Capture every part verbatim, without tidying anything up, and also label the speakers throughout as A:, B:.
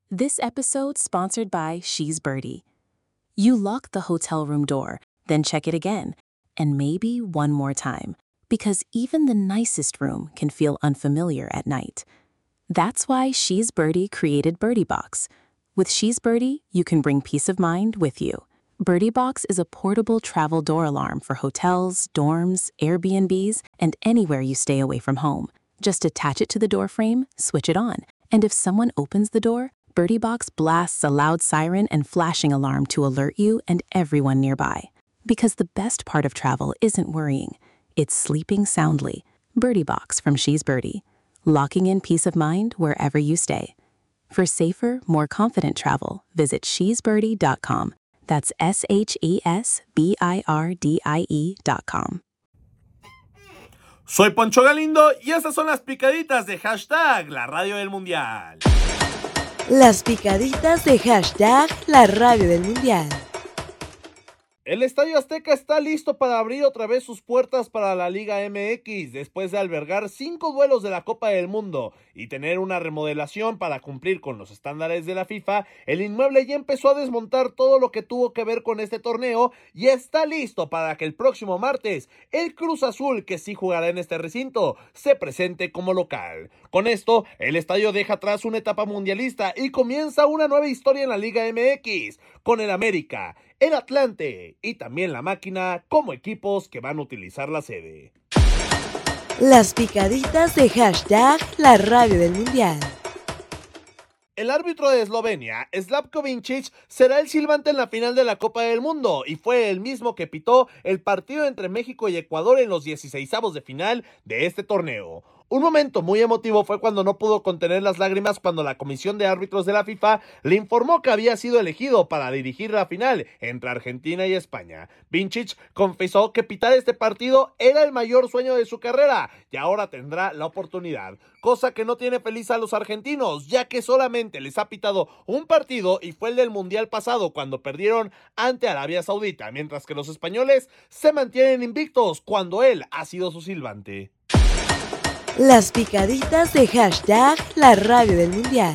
A: This episode sponsored by She's Birdie. You lock the hotel room door, then check it again, and maybe one more time, because even the nicest room can feel unfamiliar at night. That's why She's Birdie created Birdie Box. With She's Birdie, you can bring peace of mind with you. Birdie Box is a portable travel door alarm for hotels, dorms, Airbnbs, and anywhere you stay away from home. Just attach it to the door frame, switch it on, and if someone opens the door, Birdie Box blasts a loud siren and flashing alarm to alert you and everyone nearby. Because the best part of travel isn't worrying, it's sleeping soundly. Birdie Box from She's Birdie, locking in peace of mind wherever you stay. For safer, more confident travel, visit she's birdie dot com. That's S H E S B I R D I E dot com.
B: Soy Poncho Galindo y estas son las picaditas de hashtag La Radio del Mundial.
C: Las picaditas de hashtag La Radio del Mundial.
B: El Estadio Azteca está listo para abrir otra vez sus puertas para la Liga M X después de albergar cinco duelos de la Copa del Mundo y tener una remodelación para cumplir con los estándares de la FIFA. El inmueble ya empezó a desmontar todo lo que tuvo que ver con este torneo y está listo para que el próximo martes el Cruz Azul, que sí jugará en este recinto, se presente como local. Con esto, el estadio deja atrás una etapa mundialista y comienza una nueva historia en la Liga M X con el América, el Atlante y también la Máquina como equipos que van a utilizar la sede.
C: Las picaditas de hashtag La Radio del Mundial.
B: El árbitro de Eslovenia, Slavko Vincic, será el silbante en la final de la Copa del Mundo y fue el mismo que pitó el partido entre México y Ecuador en los dieciseisavos de final de este torneo. Un momento muy emotivo fue cuando no pudo contener las lágrimas cuando la comisión de árbitros de la FIFA le informó que había sido elegido para dirigir la final entre Argentina y España. Vincic confesó que pitar este partido era el mayor sueño de su carrera y ahora tendrá la oportunidad, cosa que no tiene feliz a los argentinos, ya que solamente les ha pitado un partido y fue el del Mundial pasado cuando perdieron ante Arabia Saudita, mientras que los españoles se mantienen invictos cuando él ha sido su silbante.
C: Las picaditas de hashtag La Radio del Mundial.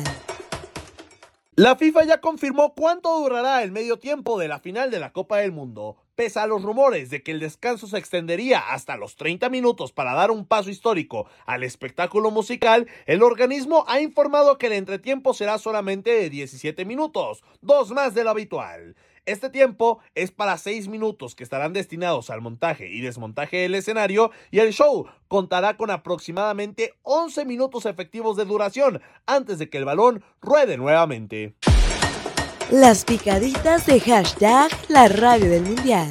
B: La FIFA ya confirmó cuánto durará el medio tiempo de la final de la Copa del Mundo. Pese a los rumores de que el descanso se extendería hasta los treinta minutos para dar un paso histórico al espectáculo musical, el organismo ha informado que el entretiempo será solamente de diecisiete minutos, dos más de lo habitual. Este tiempo es para seis minutos que estarán destinados al montaje y desmontaje del escenario y el show contará con aproximadamente once minutos efectivos de duración antes de que el balón ruede nuevamente.
C: Las picaditas de hashtag La Radio del Mundial.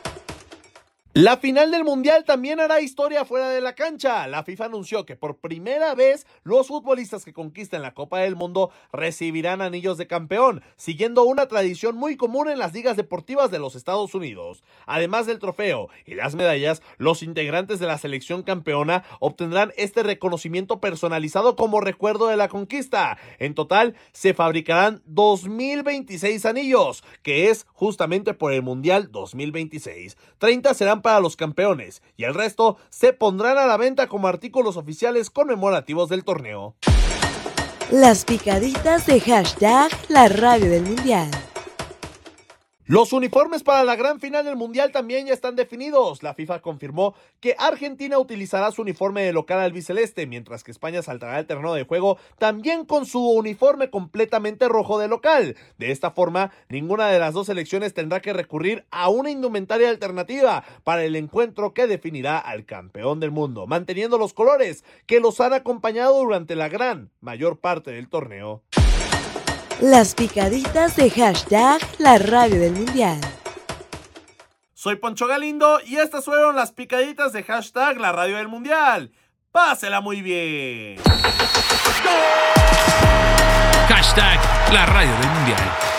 B: La final del Mundial también hará historia fuera de la cancha. La FIFA anunció que por primera vez los futbolistas que conquisten la Copa del Mundo recibirán anillos de campeón, siguiendo una tradición muy común en las ligas deportivas de los Estados Unidos. Además del trofeo y las medallas, los integrantes de la selección campeona obtendrán este reconocimiento personalizado como recuerdo de la conquista. En total, se fabricarán dos mil veintiséis anillos, que es justamente por el Mundial dos mil veintiséis. treinta serán para los campeones y el resto se pondrán a la venta como artículos oficiales conmemorativos del torneo.
C: Las picaditas de hashtag La Radio del Mundial.
B: Los uniformes para la gran final del Mundial también ya están definidos. La FIFA confirmó que Argentina utilizará su uniforme de local albiceleste, mientras que España saltará al terreno de juego también con su uniforme completamente rojo de local. De esta forma, ninguna de las dos selecciones tendrá que recurrir a una indumentaria alternativa para el encuentro que definirá al campeón del mundo, manteniendo los colores que los han acompañado durante la gran mayor parte del torneo.
C: Las picaditas de hashtag La Radio del Mundial.
B: Soy Poncho Galindo y estas fueron las picaditas de hashtag La Radio del Mundial. Pásela muy bien.
D: Hashtag La Radio del Mundial.